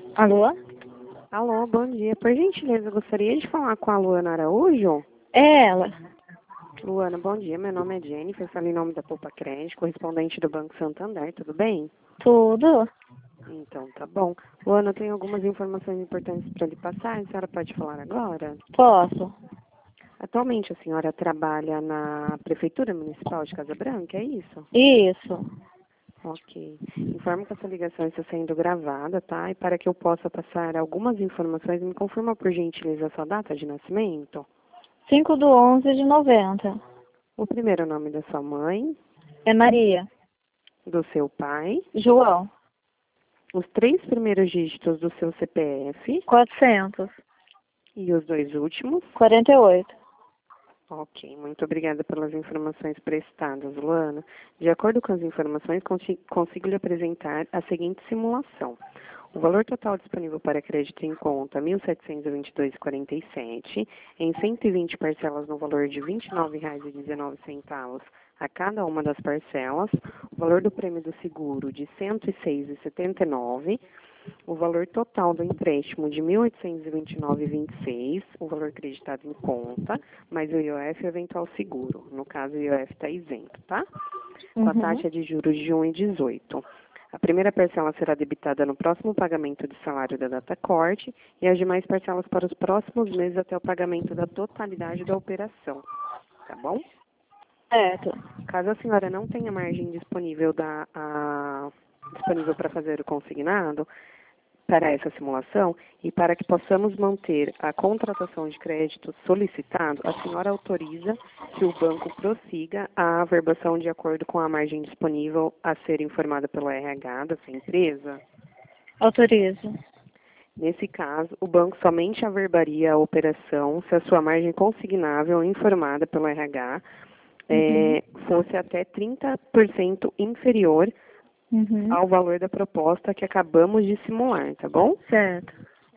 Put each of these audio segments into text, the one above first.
Alô? Alô, bom dia. Por gentileza, eu gostaria de falar com a Luana Araújo. É ela. Luana, bom dia. Meu nome é Jennifer, falo em nome da Poupa Crédito, correspondente do Banco Santander. Tudo bem? Tudo? Então, tá bom. Luana, eu tenho algumas informações importantes para lhe passar. A senhora pode falar agora? Posso? Atualmente, a senhora trabalha na Prefeitura Municipal de Casa Branca, é isso? Isso. Ok. Informo que essa ligação está sendo gravada, tá? E para que eu possa passar algumas informações, me confirma por gentileza a sua data de nascimento. 5/11/90. O primeiro nome da sua mãe, É Maria. do seu pai, João. os 3 primeiros dígitos do seu CPF 400. e os 2 últimos. 48. Ok, muito obrigada pelas informações prestadas, Luana. De acordo com as informações, consigo lhe apresentar a seguinte simulação. O valor total disponível para crédito em conta, R$ 1.722,47, em 120 parcelas no valor de R$ 29,19 a cada uma das parcelas, o valor do prêmio do seguro de R$ 106,79, o valor total do empréstimo de R$ 1.829,26, o valor acreditado em conta, mais o IOF e o eventual seguro. No caso, o IOF está isento, tá? Com a taxa de juros de 1,18. A primeira parcela será debitada no próximo pagamento de salário da data corte e as demais parcelas para os próximos meses até o pagamento da totalidade da operação. Tá bom? Certo. Caso a senhora não tenha margem disponível disponível para fazer o consignado para essa simulação e para que possamos manter a contratação de crédito solicitado, a senhora autoriza que o banco prossiga a averbação de acordo com a margem disponível a ser informada pelo RH da sua empresa? Autorizo. Nesse caso, o banco somente averbaria a operação se a sua margem consignável informada pelo RH fosse até 30% inferior ao valor da proposta que acabamos de simular, tá bom? Certo.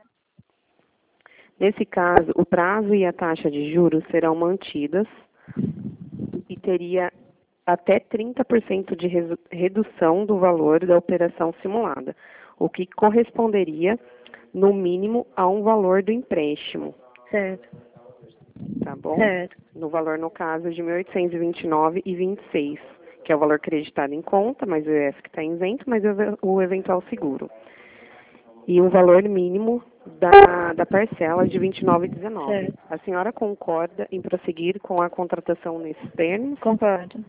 Nesse caso, o prazo e a taxa de juros serão mantidas e teria até 30% de redução do valor da operação simulada, o que corresponderia, no mínimo, a um valor do empréstimo, Certo. tá bom? Certo. No valor, no caso, de R$ 1.829,26, que é o valor acreditado em conta, mais o IF que está isento, mais o eventual seguro. E um valor mínimo da parcela de R$ 29,19. Certo. A senhora concorda em prosseguir com a contratação nesses termos? Concordo.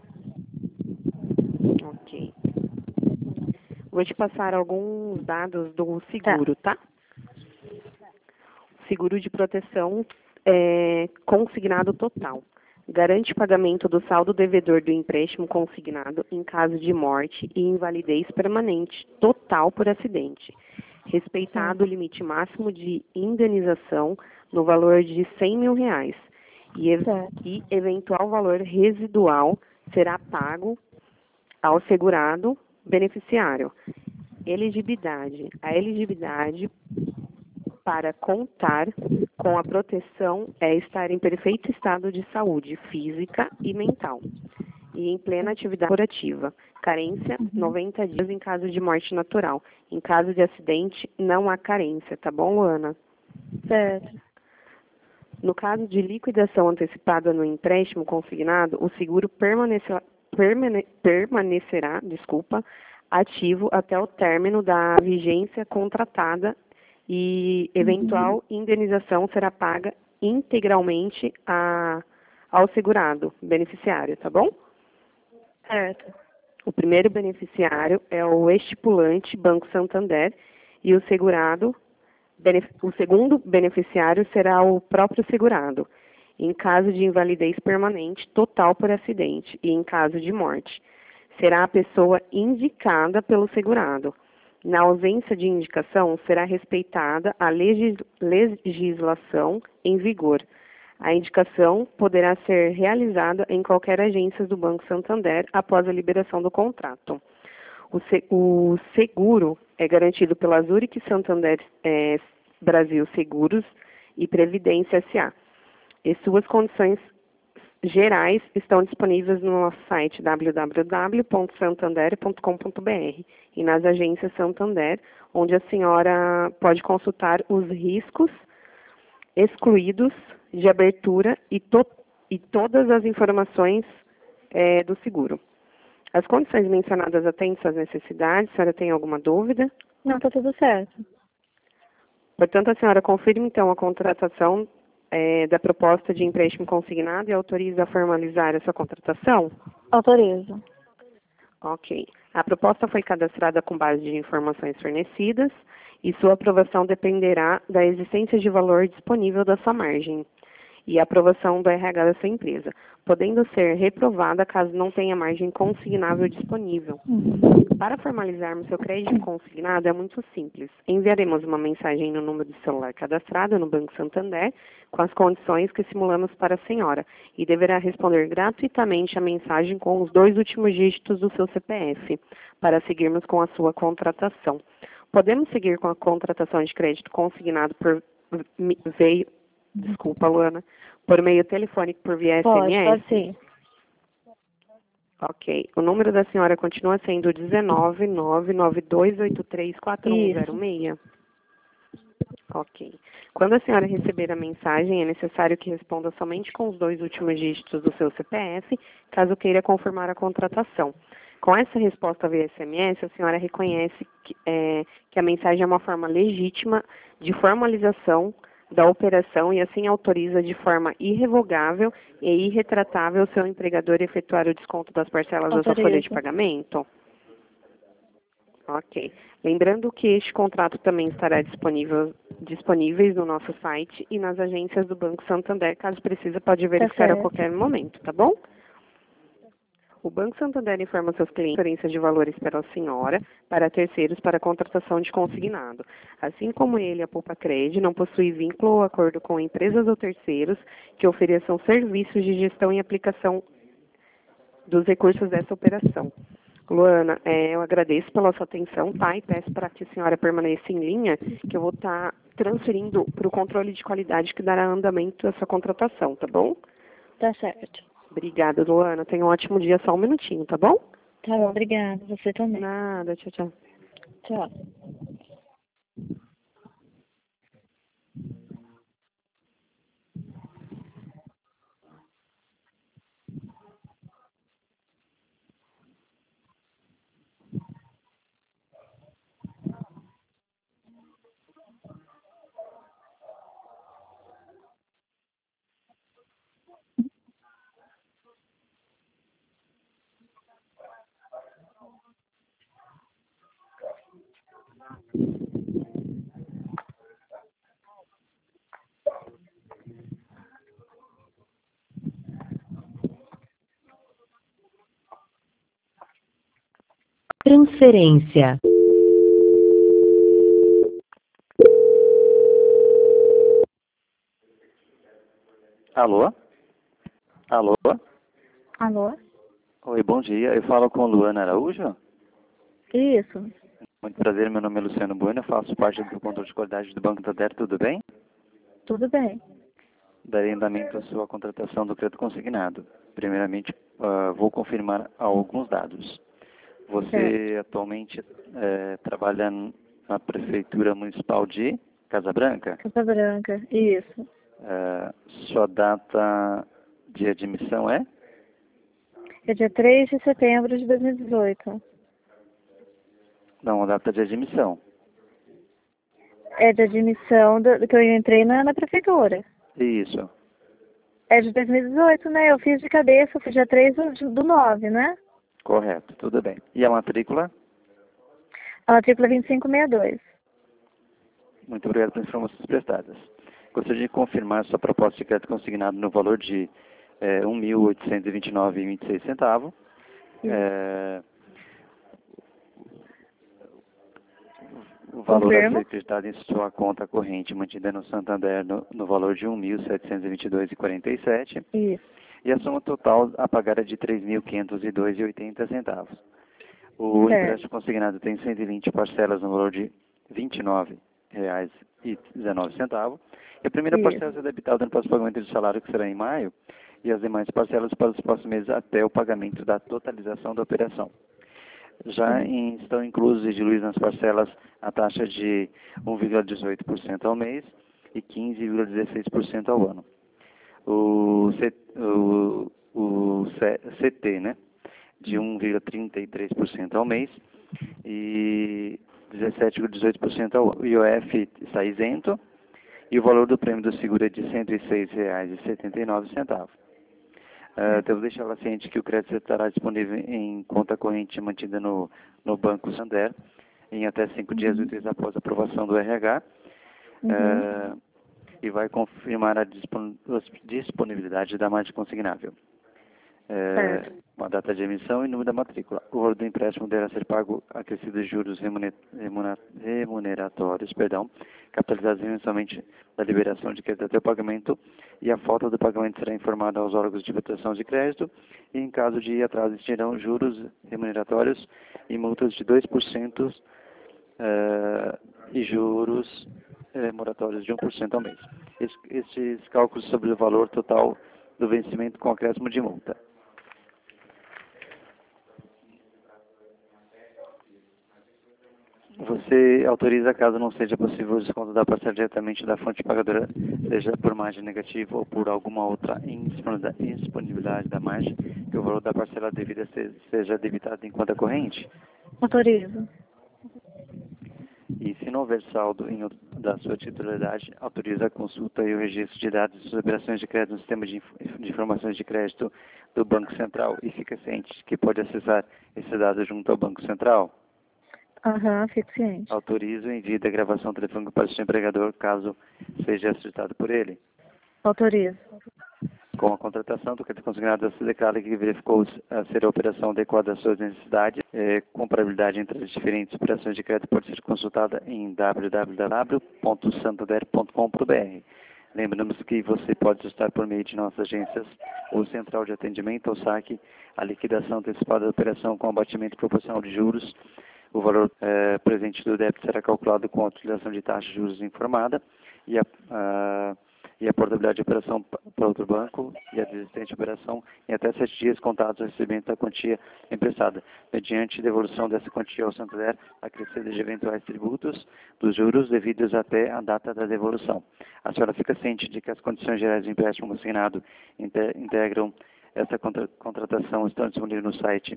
Ok. Vou te passar alguns dados do seguro, tá? Seguro de proteção consignado total. Garante pagamento do saldo devedor do empréstimo consignado em caso de morte e invalidez permanente total por acidente. Respeitado o limite máximo de indenização no valor de R$ 100 mil e eventual valor residual será pago ao segurado beneficiário. Elegibilidade. A elegibilidade para contar com a proteção é estar em perfeito estado de saúde física e mental e em plena atividade corporativa. Carência, 90 dias em caso de morte natural. Em caso de acidente, não há carência, tá bom, Luana? Certo. No caso de liquidação antecipada no empréstimo consignado, o seguro permanecerá, ativo até o término da vigência contratada e eventual indenização será paga integralmente ao segurado beneficiário, tá bom? Certo. O primeiro beneficiário é o estipulante Banco Santander e o segundo beneficiário será o próprio segurado, em caso de invalidez permanente total por acidente e em caso de morte. Será a pessoa indicada pelo segurado. Na ausência de indicação, será respeitada a legislação em vigor. A indicação poderá ser realizada em qualquer agência do Banco Santander após a liberação do contrato. O seguro é garantido pela Zurich Santander Brasil Seguros e Previdência S.A. E suas condições gerais estão disponíveis no nosso site www.santander.com.br e nas agências Santander, onde a senhora pode consultar os riscos excluídos de abertura e todas as informações do seguro. As condições mencionadas atendem suas necessidades? A senhora tem alguma dúvida? Não, tá tudo certo. Portanto, a senhora confirma, então, a contratação da proposta de empréstimo consignado e autoriza a formalizar essa contratação? Autorizo. Ok. A proposta foi cadastrada com base de informações fornecidas e sua aprovação dependerá da existência de valor disponível da sua margem e a aprovação do RH da sua empresa, podendo ser reprovada caso não tenha margem consignável disponível. Para formalizarmos seu crédito consignado é muito simples. Enviaremos uma mensagem no número de celular cadastrado no Banco Santander com as condições que simulamos para a senhora e deverá responder gratuitamente a mensagem com os 2 últimos dígitos do seu CPF para seguirmos com a sua contratação. Podemos seguir com a contratação de crédito consignado Luana, por meio telefônico por via SMS? Pode sim. Ok. O número da senhora continua sendo 19992834106? Ok. Quando a senhora receber a mensagem, é necessário que responda somente com os 2 últimos dígitos do seu CPF, caso queira confirmar a contratação. Com essa resposta via SMS, a senhora reconhece que a mensagem é uma forma legítima de formalização da operação e assim autoriza de forma irrevogável e irretratável o seu empregador a efetuar o desconto das parcelas da sua folha de pagamento? Ok. Lembrando que este contrato também estará disponíveis no nosso site e nas agências do Banco Santander. Caso precise, pode verificar a qualquer momento, tá bom? O Banco Santander informa seus clientes diferenças de valores para a senhora, para terceiros, para a contratação de consignado. Assim como ele, a Poupa Cred não possui vínculo ou acordo com empresas ou terceiros que ofereçam serviços de gestão e aplicação dos recursos dessa operação. Luana, eu agradeço pela sua atenção, tá? E peço para que a senhora permaneça em linha, que eu vou estar transferindo para o controle de qualidade que dará andamento a essa contratação, tá bom? Tá certo. Obrigada, Luana. Tenha um ótimo dia, só um minutinho, tá bom? Tá bom, obrigada. Você também. Nada, tchau, tchau. Tchau. Transferência. Alô? Alô? Alô? Oi, bom dia. Eu falo com Luana Araújo. Isso. Muito prazer, meu nome é Luciano Bueno, eu faço parte do controle de qualidade do Banco Santander, tudo bem? Tudo bem. Darei andamento à sua contratação do crédito consignado. Primeiramente, vou confirmar alguns dados. Você atualmente trabalha na Prefeitura Municipal de Casa Branca? Casa Branca. Isso. Sua data de admissão é? É dia 3 de setembro de 2018. Não, a data de admissão. É de admissão que eu entrei na prefeitura. Isso. É de 2018, né? Eu fiz de cabeça, fui dia 3 do 9, né? Correto, tudo bem. E a matrícula? A matrícula 2562. Muito obrigado pelas informações prestadas. Gostaria de confirmar sua proposta de crédito consignado no valor de R$ 1.829,26. O valor a ser acreditado em sua conta corrente mantida no Santander no valor de R$ 1.722,47. Isso. E a soma total a pagar é de R$ 3.502,80. O empréstimo consignado tem 120 parcelas no valor de R$ 29,19. E a primeira parcela será debitada no próximo pagamento de salário, que será em maio, e as demais parcelas para os próximos meses até o pagamento da totalização da operação. Estão inclusos e diluídos nas parcelas a taxa de 1,18% ao mês e 15,16% ao ano. O CT, né, de 1,33% ao mês e 17,18% ao ano. O IOF está isento e o valor do prêmio do seguro é de R$ 106,79. Devo deixar ela ciente que o crédito estará disponível em conta corrente mantida no Banco Santander em até 5 dias úteis após a aprovação do RH e vai confirmar a disponibilidade da margem consignável. Uma data de emissão e número da matrícula. O valor do empréstimo deverá ser pago acrescidos de juros remuneratórios, capitalizados mensalmente da liberação de crédito até o pagamento, e a falta do pagamento será informada aos órgãos de proteção de crédito, e em caso de atraso existirão juros remuneratórios e multas de 2% e juros moratórios de 1% ao mês. Estes cálculos sobre o valor total do vencimento com acréscimo de multa. Você autoriza, caso não seja possível o desconto da parcela diretamente da fonte pagadora, seja por margem negativa ou por alguma outra indisponibilidade da margem, que o valor da parcela devida seja debitado em conta corrente? Autorizo. E se não houver saldo da sua titularidade, autoriza a consulta e o registro de dados de suas operações de crédito no sistema de informações de crédito do Banco Central, e fica ciente que pode acessar esses dados junto ao Banco Central? Fico ciente. Autoriza o envio da gravação telefônica para o seu empregador, caso seja solicitado por ele? Autorizo. Com a contratação do crédito consignado, se declara que verificou ser a operação adequada às suas necessidades. Comparabilidade entre as diferentes operações de crédito pode ser consultada em www.santander.com.br. Lembramos que você pode ajustar por meio de nossas agências ou central de atendimento ou saque a liquidação antecipada da operação com abatimento proporcional de juros. O valor presente do débito será calculado com a utilização de taxa de juros informada e a portabilidade de operação para outro banco e a desistente operação em até 7 dias contados ao recebimento da quantia emprestada, mediante devolução dessa quantia ao Santander, acrescida de eventuais tributos dos juros devidos até a data da devolução. A senhora fica ciente de que as condições gerais de empréstimo consignado integram essa contratação, estão disponíveis no site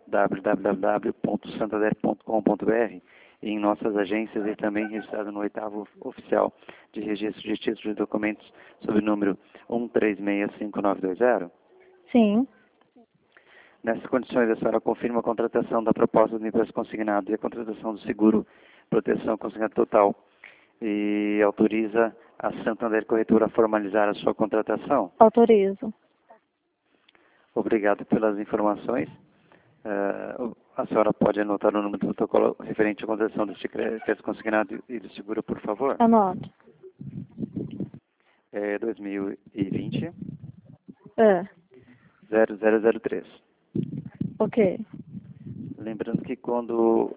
www.santander.com.br e em nossas agências, e também registrado no 8º Oficial de Registro de Títulos de Documentos sob o número 136590? Sim. Nessas condições, a senhora confirma a contratação da proposta do empréstimo consignado e a contratação do seguro proteção consignado total e autoriza a Santander Corretora a formalizar a sua contratação? Autorizo. Obrigado pelas informações. A senhora pode anotar o número do protocolo referente à contratação deste crédito consignado e do seguro, por favor? Anoto. 2020 0003. Ok. Lembrando que quando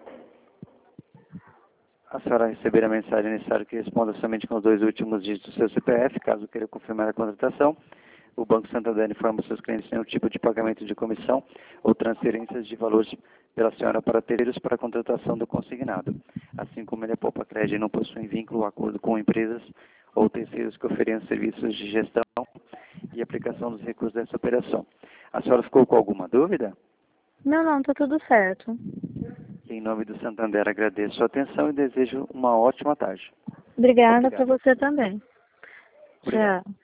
a senhora receber a mensagem, é necessário que responda somente com os 2 últimos dígitos do seu CPF, caso queira confirmar a contratação. O Banco Santander informa seus clientes nenhum tipo de pagamento de comissão ou transferências de valores pela senhora para terceiros para a contratação do consignado, assim como ele poupa crédito e não possui vínculo ou acordo com empresas ou terceiros que ofereçam serviços de gestão e aplicação dos recursos dessa operação. A senhora ficou com alguma dúvida? Não, está tudo certo. Em nome do Santander, agradeço a sua atenção e desejo uma ótima tarde. Obrigada para você também. Obrigado. Tchau.